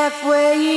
halfway.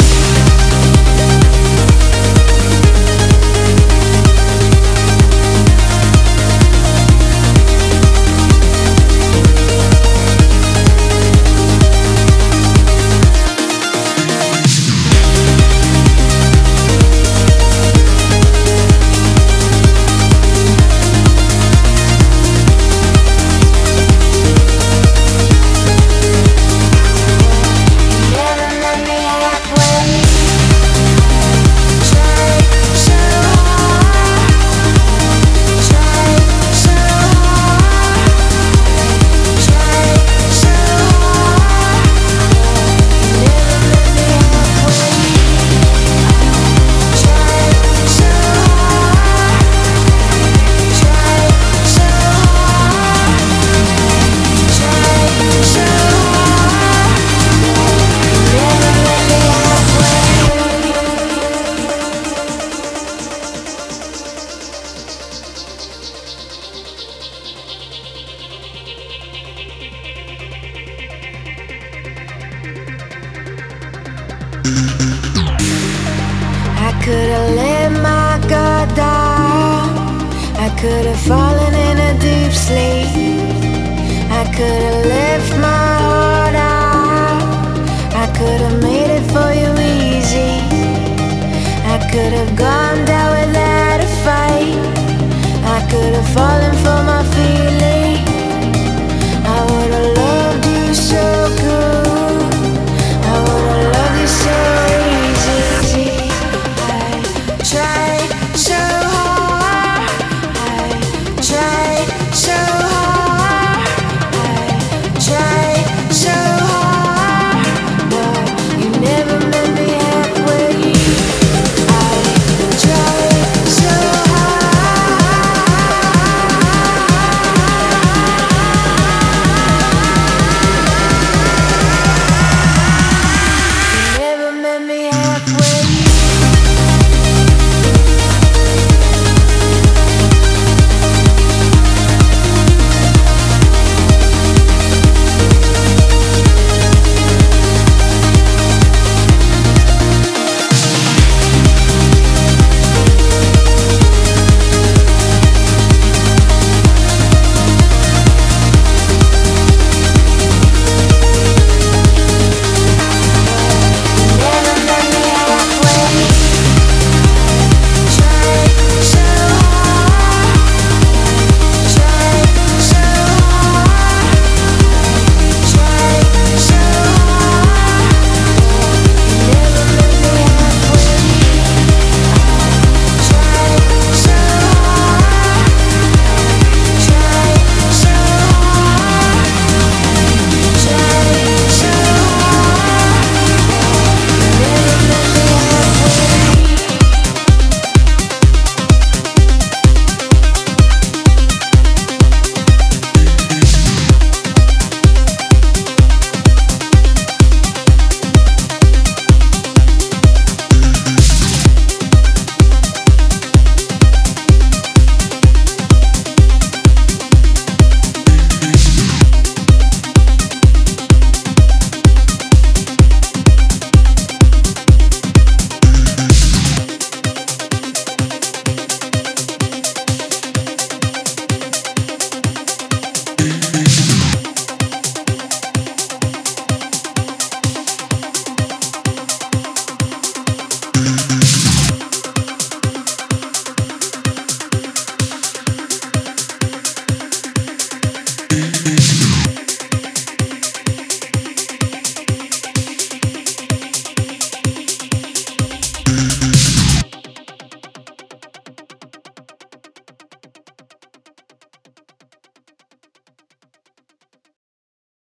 I could've let my guard down. I could've fallen in a deep sleep. I could've left my heart out. I could've made it for you easy. I could've gone down without a fight. I could've fallen for my feeling. I would've loved you so good. I would've loved you so easy. I tried so hard. I tried so hard. I tried so hard. But you never met me halfway. I tried so hard. You never met me halfway.